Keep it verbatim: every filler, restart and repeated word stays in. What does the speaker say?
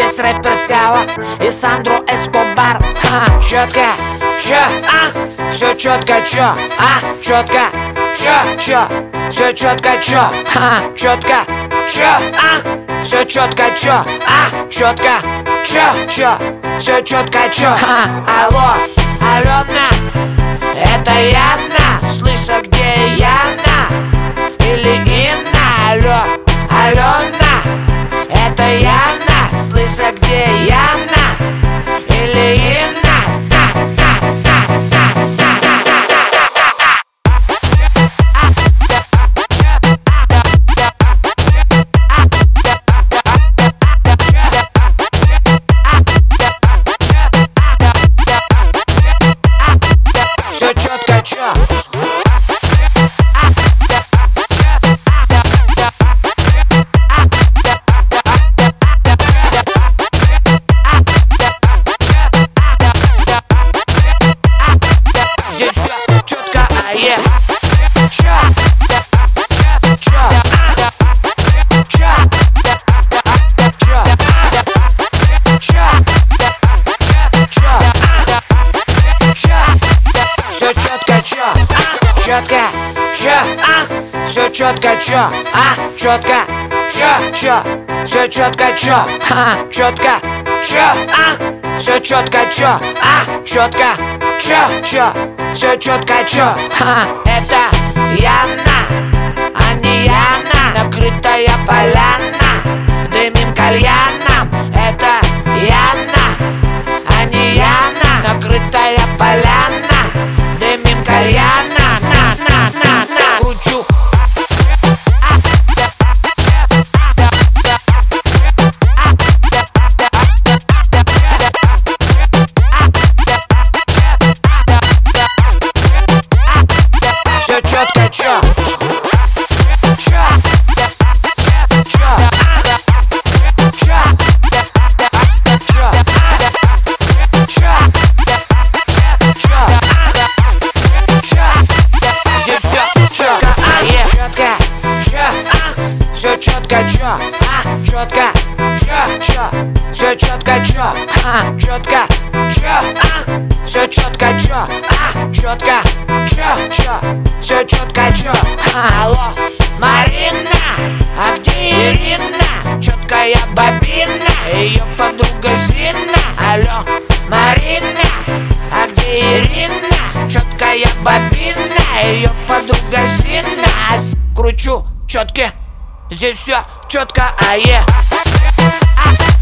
Здесь рэпер Сява и Сандро Эскобар. а, Чётко, чё, а? Всё чётко, чё, а? Чётко, чё, чё? Всё чётко, чё, а? Чётко, чё, а? Всё чётко, чё, а? Чётко, чё, чё? Всё чётко, чё? Алло, Алена, это Яна? Слыша, где Яна? Или Инна? Алло, Алена, это Яна? Слыша, где Яна? Или Инна? Все четко, чё? Здесь все четко, а е. Чё? Чё? Чё? Чё? Чё? Чё? Все четко, чё? Четко, чё? А? Все четко, чё? А? Четко, чё? Чё? Все четко, чё? А? Четко, чё? А? Все четко, чё? А? Четко, чё? Чё? Все четко, чё? А? Это Яна, а не Яна. Накрытая поляна дымим кальяном. Это Яна, а не Яна. Накрытая поляна дымим кальяна. На, на, на, на. Кручу. Все четко, чё? Чё? Чё? Чё? Чё? Чё? Чё? Чё? Здесь все четко, а е. Четко, чё? А? Все четко, чё? А? Четко, чё? Чё? Все четко, чё? А? Четко, чё? А? Все четко, чё? А? Четко, чё? Чё? Все четко, чё? Алло, Марина, а где Ирина? Четкая бобина, ее подруга Зина. Алло, Марина, а где Ирина? Четкая бобина, ее подруга Зина. Кручу четки, здесь все четко, а е.